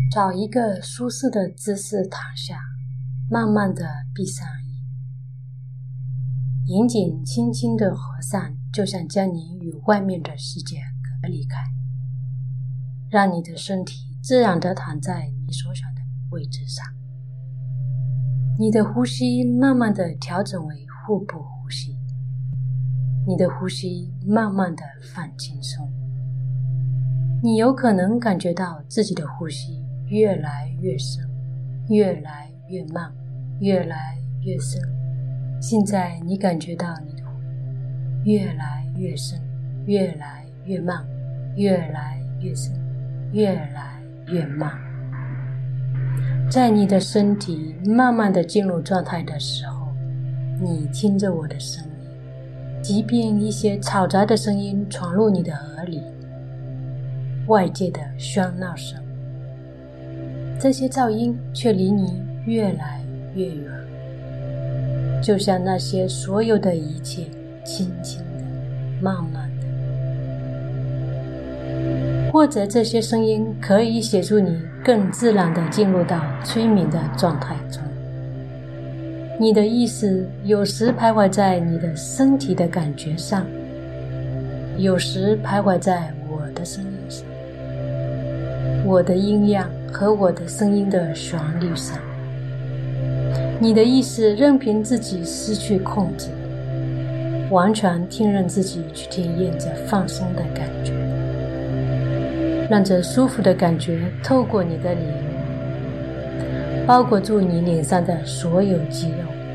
找一个舒适的姿势躺下，慢慢地闭上眼，眼睛轻轻地合上，就像将你与外面的世界隔离开，让你的身体自然地躺在你所想的位置上。你的呼吸慢慢地调整为腹部呼吸，你的呼吸慢慢地放轻松。你有可能感觉到自己的呼吸越来越深，越来越慢，越来越深。现在你感觉到你的呼吸越来越深，越来越慢，越来越深，越来越慢。在你的身体慢慢地进入状态的时候，你听着我的声音，即便一些嘈杂的声音闯入你的耳里，外界的喧闹声，这些噪音却离你越来越远，就像那些所有的一切轻轻的、慢慢的。或者这些声音可以协助你更自然地进入到催眠的状态中。你的意识有时徘徊在你的身体的感觉上，有时徘徊在我的声音上，我的音量和我的声音的旋律上。你的意识任凭自己失去控制，完全听任自己去体验这放松的感觉，让这舒服的感觉透过你的脸，包裹住你脸上的所有肌肉，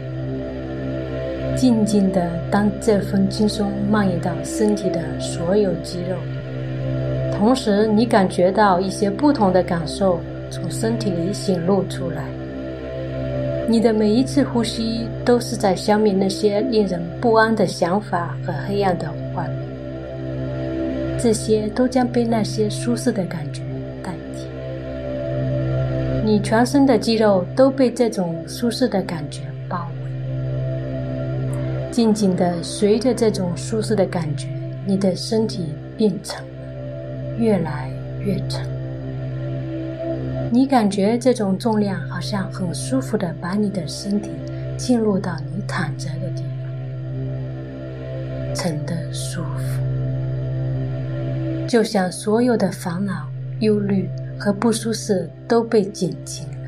静静地当这份轻松蔓延到身体的所有肌肉，同时你感觉到一些不同的感受从身体里显露出来。你的每一次呼吸都是在消灭那些令人不安的想法和黑暗的画面，这些都将被那些舒适的感觉代替。你全身的肌肉都被这种舒适的感觉包围，静静地随着这种舒适的感觉，你的身体变沉了，越来越沉。你感觉这种重量好像很舒服地把你的身体进入到你躺着的地方，沉得舒服，就像所有的烦恼、忧虑和不舒适都被减轻了。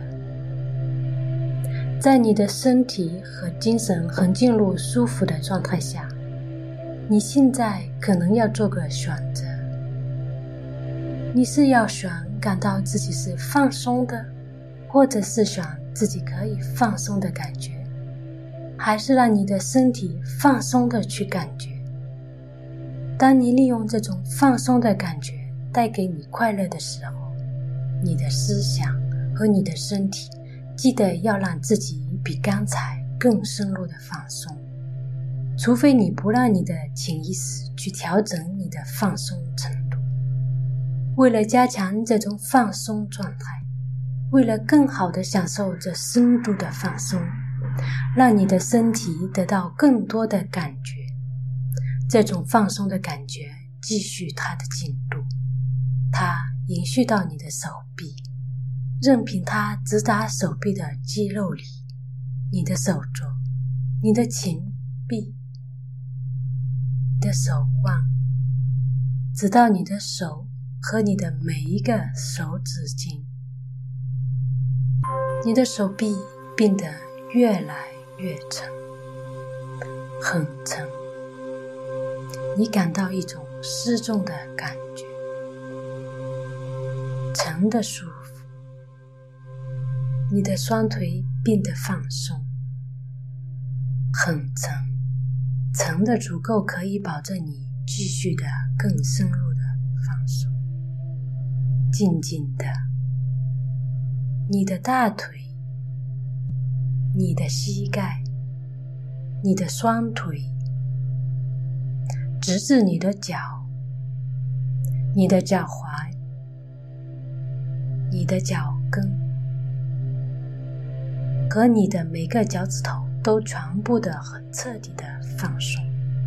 在你的身体和精神很进入舒服的状态下，你现在可能要做个选择。你是要选感到自己是放松的，或者是选自己可以放松的感觉，还是让你的身体放松的去感觉。当你利用这种放松的感觉带给你快乐的时候，你的思想和你的身体记得要让自己比刚才更深入的放松，除非你不让你的潜意识去调整你的放松程度。为了加强这种放松状态，为了更好地享受这深度的放松，让你的身体得到更多的感觉，这种放松的感觉继续它的进度，它延续到你的手臂，任凭它直达手臂的肌肉里，你的手肘，你的前臂，你的手腕，直到你的手和你的每一个手指尖。你的手臂变得越来越沉，很沉，你感到一种失重的感觉，沉的舒服。你的双腿变得放松，很沉，沉的足够可以保证你继续的更深入的放松。静静的，你的大腿，你的膝盖，你的双腿，直至你的脚，你的脚踝，你的脚跟，和你的每个脚趾头都全部的很彻底的放松。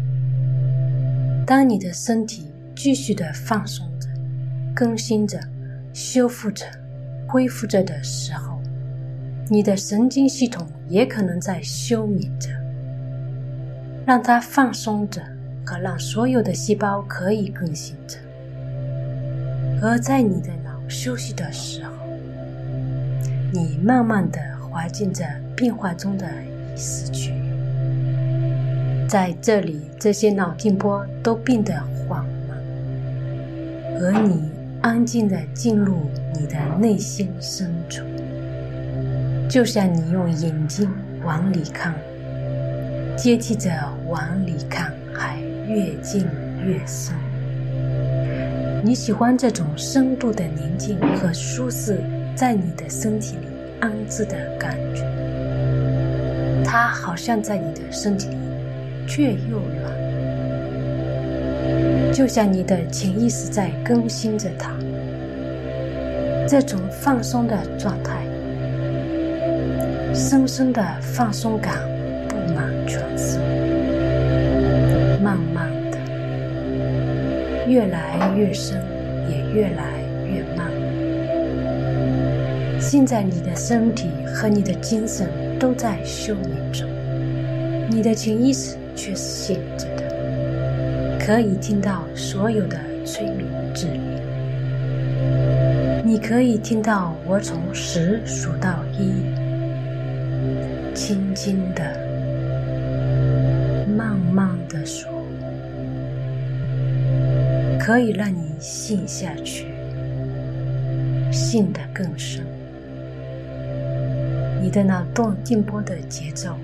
当你的身体继续的放松着，更新着，修复着， 恢复着的时候，你的神经系统也可能在休眠着，让它放松着和让所有的细胞可以更新着。而在你的脑休息的时候，你慢慢地滑进着变化中的意识区域，在这里这些脑电波都变得缓慢，而你安静地进入你的内心深处，就像你用眼睛往里看，接替着往里看还越进越深。你喜欢这种深度的宁静和舒适在你的身体里安置的感觉，它好像在你的身体里却又软，就像你的潜意识在更新着它。这种放松的状态，深深的放松感布满全身，慢慢的越来越深，也越来越慢。现在你的身体和你的精神都在休眠中，你的潜意识却是醒着的，可以听到所有的催眠指令。你可以听到我从10数到1，轻轻的慢慢的数，可以让你陷下去，陷得更深。你的脑电波的节奏，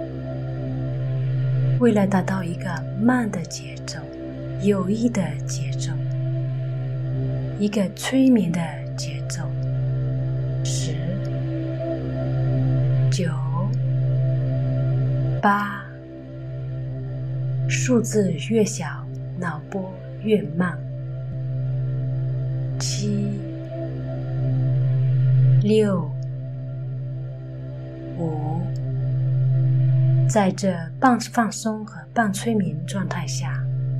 为了达到一个慢的节奏，有益的节奏，一个催眠的节奏，10、9、8，数字越小，脑波越慢，7、6、5，在这半放松和半催眠状态下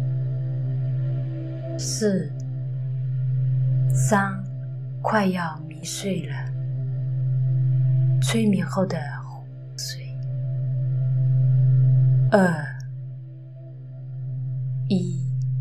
，4、3，快要迷睡了，催眠后的昏睡，2、1。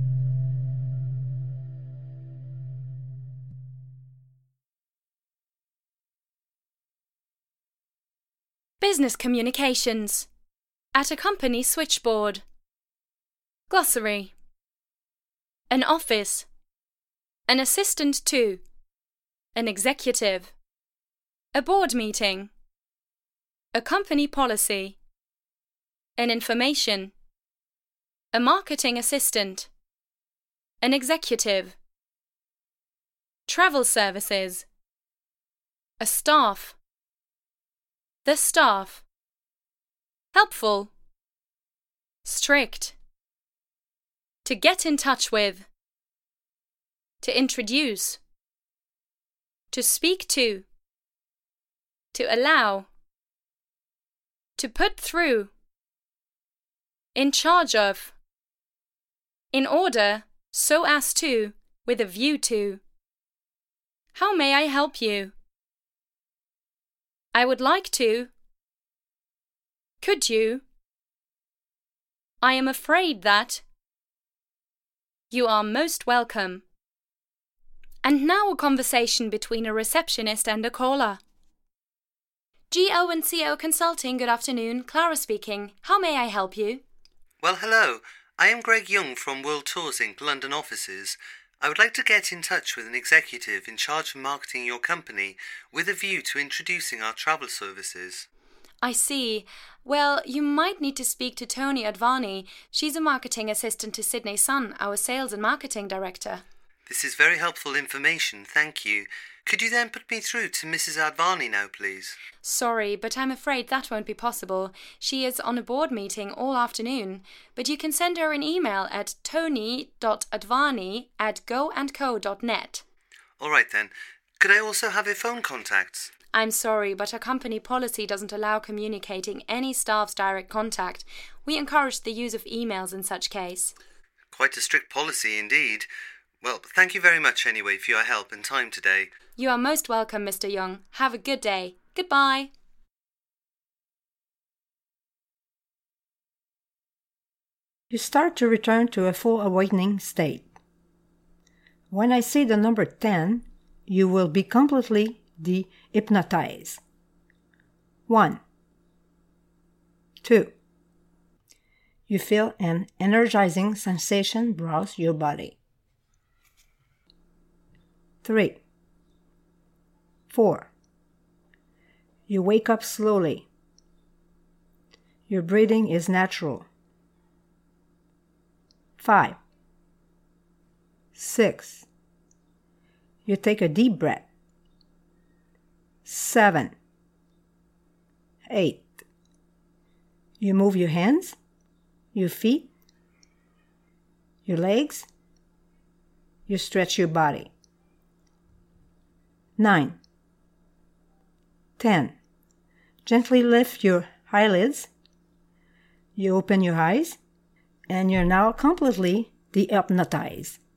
Business communications. At a company switchboard. Glossary. An office. An assistant to. An executive. A board meeting. A company policy. An information. A marketing assistant. An executive. Travel services. A staff. The staff. Helpful. Strict. To get in touch with. To introduce. To speak to. To allow. To put through. In charge of. In order, so as to, with a view to. How may I help you? I would like to. Could you? I am afraid that. You are most welcome. And now a conversation between a receptionist and a caller. GO&CO Consulting, good afternoon. Clara speaking. How may I help you? Well, hello. I am Greg Young from World Tours Inc. London offices. I would like to get in touch with an executive in charge of marketing your company with a view to introducing our travel services. I see. Well, you might need to speak to Tony Advani. She's a marketing assistant to Sydney Sun, our sales and marketing director. This is very helpful information, thank you. Could you then put me through to Mrs. Advani now, please? Sorry, but I'm afraid that won't be possible. She is on a board meeting all afternoon, but you can send her an email at tony.advani@goandco.net. All right then. Could I also have your phone contacts? I'm sorry, but our company policy doesn't allow communicating any staff's direct contact. We encourage the use of emails in such case. Quite a strict policy indeed. Well, thank you very much anyway for your help and time today. You are most welcome, Mr. Young. Have a good day. Goodbye. You start to return to a full awakening state. When I say the number 10, you will be completely de-hypnotized. 1, 2. You feel an energizing sensation browse your body. 3, 4. You wake up slowly. Your breathing is natural. 5, 6. You take a deep breath. 7, 8. You move your hands, your feet, your legs. You stretch your body. 9, 10. Gently lift your eyelids. You open your eyes, and you're now completely de-hypnotized.